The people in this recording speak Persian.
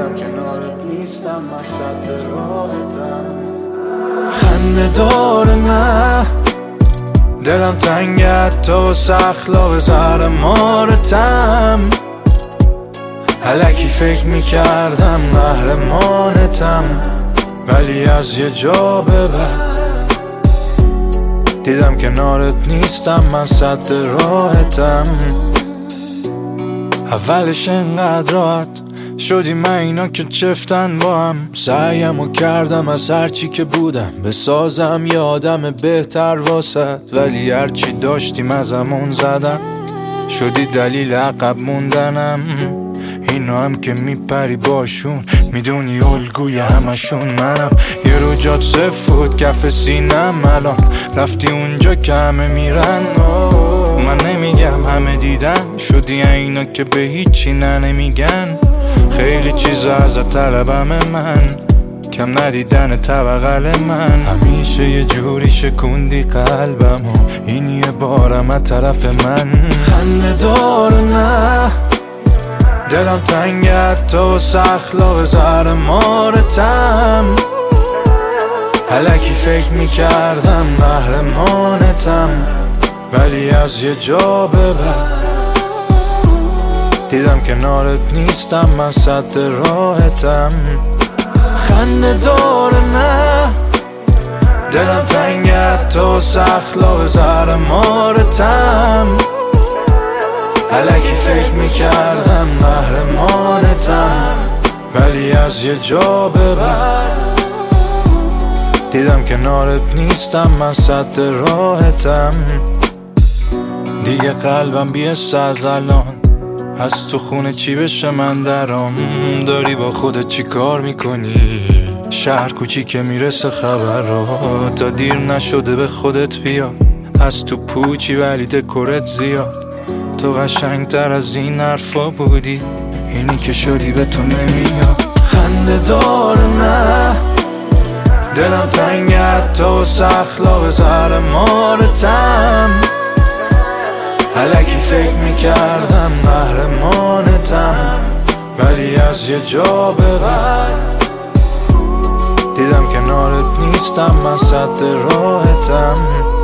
دیدم کنارت نیستم، من صد راحتم. خنده داره نه دلم تنگت تو سخلا زهر مارتم. الکی فکر میکردم قهرمانتم، ولی از یه جا به بعد دیدم کنارت نیستم، من صد راحتم. اولش انقدر راحت شدیم من اینا که چفتن با هم. سعیمو کردم از هرچی که بودم بسازم یه آدم بهتر واسد، ولی هرچی داشتیم ازمون زدم، شدی دلیل عقب موندنم. اینا هم که میپری باشون میدونی الگوی همشون منم. یه رو جات سفود کف سینم، الان رفتی اونجا که همه میرن. من نمیگم همه دیدن، شدی اینا که به هیچی نمیگن. خیلی چیزا ازت طلبم من، کم ندیدن بغل من. همیشه یه جوری شکوندی قلبمو، این یه بارم از طرف من. خنده داره نه دلم تنگت تو سخلا زهر مارتم. الکی فکر میکردم قهرمانتم، ولی از یه جا به بعد دیدم کنارت نیستم، من صد راحتم. خنده داره نه دلم تنگت تو سخلا زهر مارتم. الکی فکر میکردم قهرمانتم، ولی از یه جا به بعد دیدم کنارت نیستم، من صد راحتم. دیگه قلبم بیست از الان، از تو خونه چی بشه من درام. داری با خودت چی کار میکنی؟ شهر کوچیکه میرسه خبر را، تا دیر نشده به خودت بیا. از تو پوچی ولی دکورت زیاد، تو قشنگتر از این حرفا بودی، اینی که شدی به تو نمیاد. خنده داره نه دلم تنگت تو سخلا زهر مارتم. الکی فکر میکردم قهرمانتم، ولی از یه جا به بعد دیدم کنارت نیستم، من صد راحتم.